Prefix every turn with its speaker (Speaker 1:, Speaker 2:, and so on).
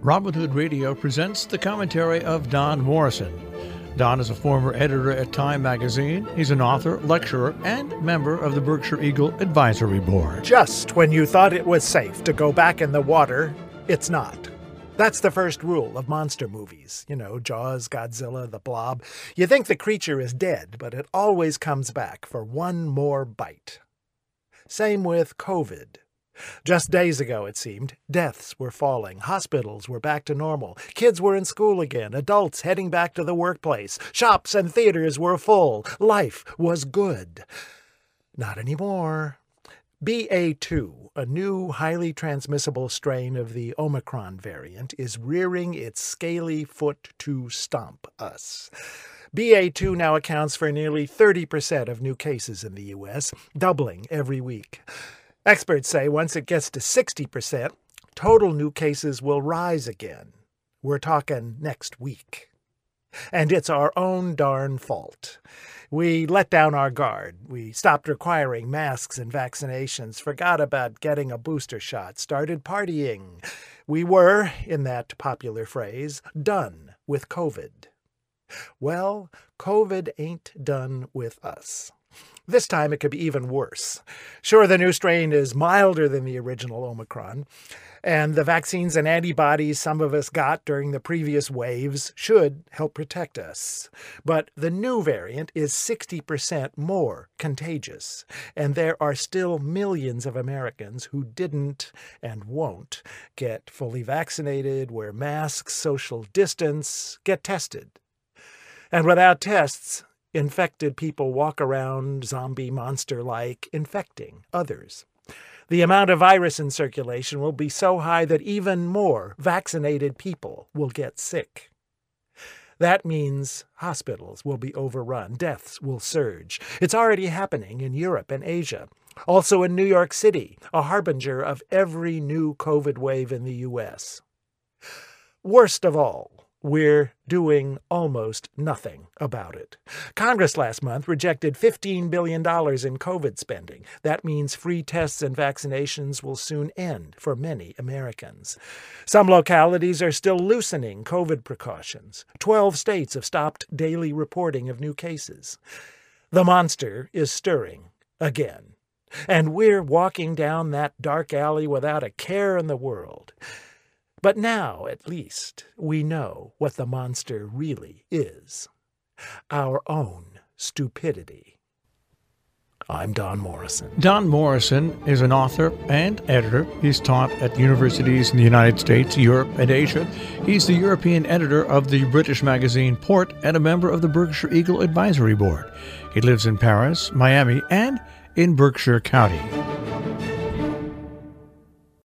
Speaker 1: Robin Hood Radio presents the commentary of Don Morrison. Don is a former editor at Time magazine. He's an author, lecturer, and member of the Berkshire Eagle Advisory Board.
Speaker 2: Just when you thought it was safe to go back in the water, it's not. That's the first rule of monster movies. You know, Jaws, Godzilla, The Blob. You think the creature is dead, but it always comes back for one more bite. Same with COVID. Just days ago, it seemed, deaths were falling, hospitals were back to normal, kids were in school again, adults heading back to the workplace, shops and theaters were full, life was good. Not anymore. BA.2, a new, highly transmissible strain of the Omicron variant, is rearing its scaly foot to stomp us. BA.2 now accounts for nearly 30% of new cases in the U.S., doubling every week. Experts say once it gets to 60%, total new cases will rise again. We're talking next week. And it's our own darn fault. We let down our guard. We stopped requiring masks and vaccinations, forgot about getting a booster shot, started partying. We were, in that popular phrase, done with COVID. Well, COVID ain't done with us. This time it could be even worse. Sure, the new strain is milder than the original Omicron, and the vaccines and antibodies some of us got during the previous waves should help protect us. But the new variant is 60% more contagious, and there are still millions of Americans who didn't and won't get fully vaccinated, wear masks, social distance, get tested. And without tests, infected people walk around zombie monster-like, infecting others. The amount of virus in circulation will be so high that even more vaccinated people will get sick. That means hospitals will be overrun, deaths will surge. It's already happening in Europe and Asia. Also in New York City, a harbinger of every new COVID wave in the U.S. Worst of all, we're doing almost nothing about it. Congress last month rejected $15 billion in COVID spending. That means free tests and vaccinations will soon end for many Americans. Some localities are still loosening COVID precautions. 12 states have stopped daily reporting of new cases. The monster is stirring again. And we're walking down that dark alley without a care in the world. But now, at least, we know what the monster really is. Our own stupidity. I'm Don Morrison.
Speaker 1: Don Morrison is an author and editor. He's taught at universities in the United States, Europe, and Asia. He's the European editor of the British magazine Port and a member of the Berkshire Eagle Advisory Board. He lives in Paris, Miami, and in Berkshire County.